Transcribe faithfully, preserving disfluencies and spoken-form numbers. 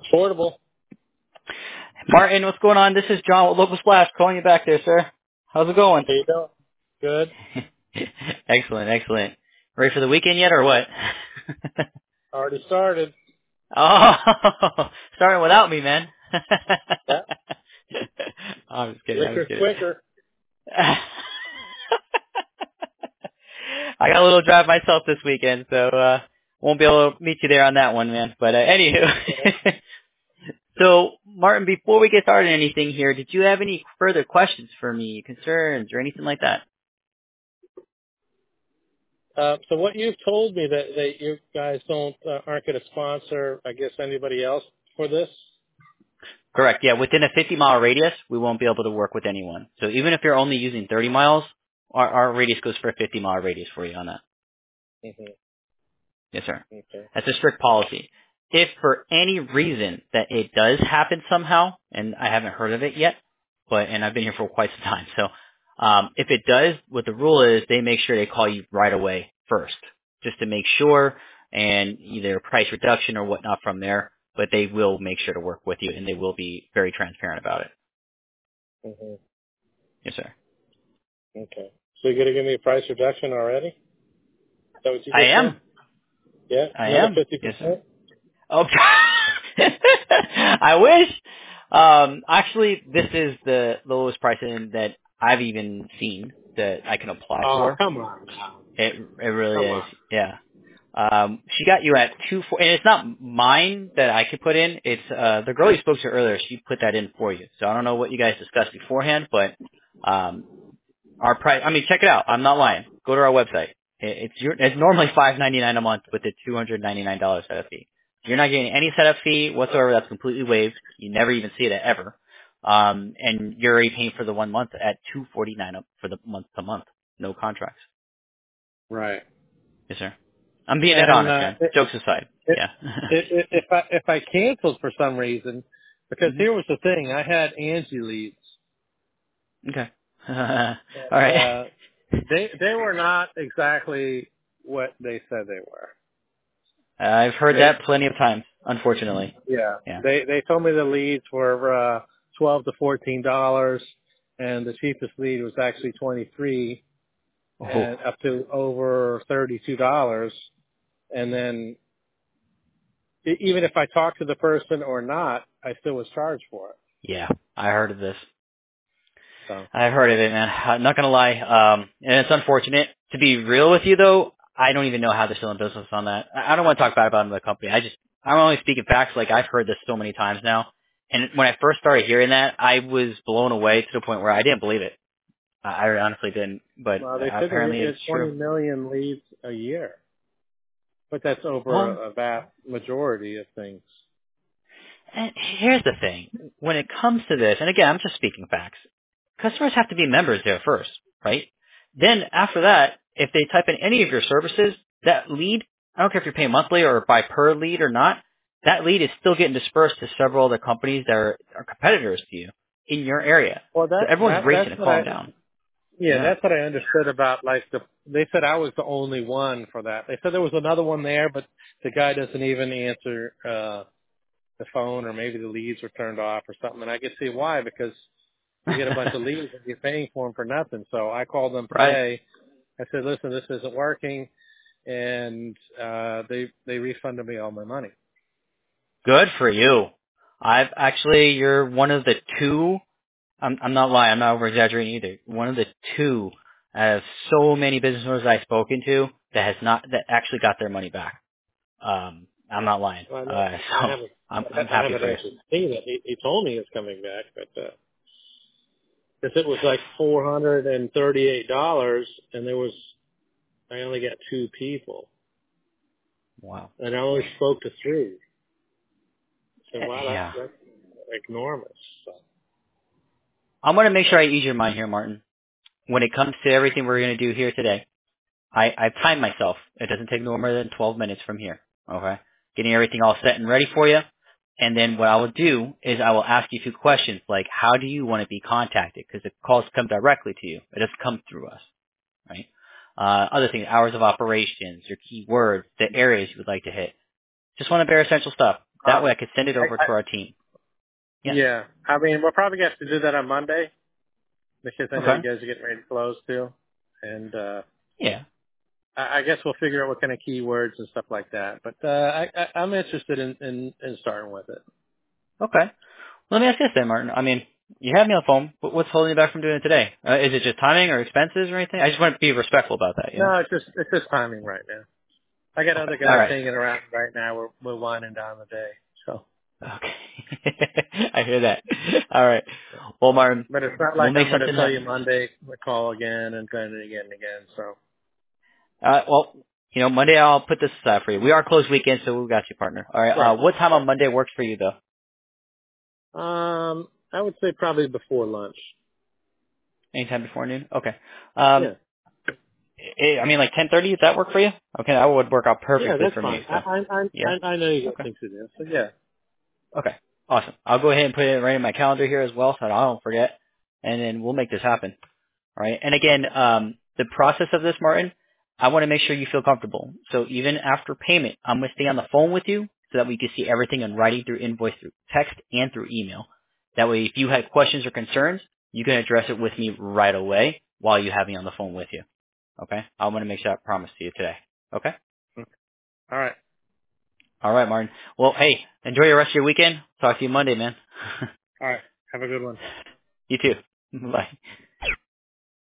Portable. Martin, what's going on? This is John with Local Splash calling you back there, sir. How's it going? How you doing? Good. Excellent, excellent. Ready for the weekend yet, or what? Already started. Oh, starting without me, man. Yeah. I'm just kidding. I'm just Quicker, kidding. quicker. I got a little drive myself this weekend, so uh won't be able to meet you there on that one, man. But uh, anywho. So, Martin, before we get started on anything here, did you have any further questions for me, concerns, or anything like that? Uh, so what you've told me that, that you guys don't uh, aren't going to sponsor, I guess, anybody else for this? Correct. Yeah, within a fifty mile radius, we won't be able to work with anyone. So even if you're only using thirty miles, our, our radius goes for a fifty mile radius for you on that. Mm-hmm. Yes, sir. Okay. That's a strict policy. If for any reason that it does happen somehow, and I haven't heard of it yet, but and I've been here for quite some time, so um, if it does, what the rule is, they make sure they call you right away first, just to make sure, and either price reduction or whatnot from there. But they will make sure to work with you, and they will be very transparent about it. Mm-hmm. Yes, sir. Okay. So you're going to give me a price reduction already? Is that what you I just said? am. Yeah. I Another am. fifty Yes, sir. percent. Oh, I wish. Um, actually, this is the lowest pricing that I've even seen that I can apply Oh, for. come on now. It it really Come is. on. Yeah. Um, she got you at two four, and it's not mine that I could put in. It's uh the girl you spoke to earlier. She put that in for you. So I don't know what you guys discussed beforehand, but um, our price. I mean, check it out. I'm not lying. Go to our website. It, it's your, it's normally five ninety nine a month with a two hundred ninety nine dollars setup fee. You're not getting any setup fee whatsoever. That's completely waived. You never even see it ever. Um, and you're already paying for the one month at two forty nine for the month to month. No contracts. Right. Yes, sir. I'm being that And honest, uh, man. Jokes aside. If, Yeah. if, if I if I canceled for some reason, because hmm here was the thing, I had Angie leads, Okay. All and right. uh, they they were not exactly what they said they were. I've heard They that plenty of times, unfortunately. yeah Yeah. they they told me the leads were uh, twelve to fourteen dollars, and the cheapest lead was actually twenty three, Oh. and up to over thirty two dollars, and then e- even if I talked to the person or not, I still was charged for it. Yeah. I heard of this. So. I've heard of it, man. I'm not gonna lie. Um, and it's unfortunate. To be real with you, though, I don't even know how they're still in business on that. I I don't want to talk bad about the company. I just, I'm only speaking facts. Like I've heard this so many times now. And when I first started hearing that, I was blown away to the point where I didn't believe it. I I honestly didn't. But Well, they uh, said they apparently get it's true. twenty million leads a year, but that's over Well, a, a vast majority of things. and here's the thing. When it comes to this, and again, I'm just speaking facts. Customers have to be members there first, right? Then after that, if they type in any of your services, that lead, I don't care if you're paying monthly or by per lead or not, that lead is still getting dispersed to several other companies that are, are competitors to you in your area. Well, So that everyone's that racing that's to what I calm down. yeah Yeah. that's what I understood about like the they said I was the only one for that. They said there was another one there, but the guy doesn't even answer uh the phone, or maybe the leads were turned off or something. And I can see why, because you get a bunch of leads and you're paying for them for nothing. So I called them Right. today. I said, listen, this isn't working, and uh they they refunded me all my money. Good for you. I've actually, you're one of the two I'm, I'm not lying. I'm not over exaggerating either. One of the two out of so many business owners I've spoken to that has not that actually got their money back. Um, I'm not lying. Well, I know Uh, I so haven't I'm I'm I happy haven't for you. actually seen it. He, he told me it's coming back, but uh, because it was like four hundred and thirty-eight dollars, and there was I only got two people, Wow. and I only spoke to three. So Eh, wow, that's Yeah. that's enormous. So, I'm gonna make sure I ease your mind here, Martin. When it comes to everything we're gonna do here today, I I've timed myself. It doesn't take no more than twelve minutes from here. Okay. Getting everything all set and ready for you. And then what I will do is I will ask you a few questions like, how do you want to be contacted? Because the calls come directly to you. It doesn't come through us, right? Uh, other things, hours of operations, your keywords, the areas you would like to hit. Just want to bare essential stuff. That Uh, way I could send it over I, I, to our team. Yeah. yeah. I mean, we'll probably have to do that on Monday because I know Okay. you guys are getting ready to close too. And, uh, Yeah. I, I guess we'll figure out what kind of keywords and stuff like that. But, uh, I, I, I'm interested in, in, in starting with it. Okay. Let me ask this then, Martin. I mean, you have me on the phone, but what's holding you back from doing it today? Uh, is it just timing or expenses or anything? I just want to be respectful about that, you know? No, it's just, it's just timing right now. I got Okay. other All guys right. hanging around right now. We're, we're winding down the day. So, Okay. I hear that. All right. Well, Martin, but it's not we'll like make I'm going to something tell that, you Monday, we call again and then again and again. So, uh, well, you know, Monday I'll put this aside for you. We are closed weekend, so we got you, partner. All right. Uh, right. what time on Monday works for you, though? Um, I would say probably before lunch. Anytime before noon? Okay. Um, Yeah. eh, I mean, like ten thirty, does that work for you? Okay, that would work out Yeah, perfectly that's for fine. me, I, so. I, I, Yeah? I I know you got Okay. things to do. So yeah. Okay. Awesome. I'll go ahead and put it right in my calendar here as well so I don't forget. And then we'll make this happen. All right. And again, um, the process of this, Martin, I want to make sure you feel comfortable. So even after payment, I'm going to stay on the phone with you so that we can see everything in writing through invoice, through text, and through email. That way, if you had questions or concerns, you can address it with me right away while you have me on the phone with you. Okay? I want to make sure I promise to you today. Okay? All right. All right, Martin. Well, hey, enjoy your rest of your weekend. Talk to you Monday, man. All right. Have a good one. You too. Bye.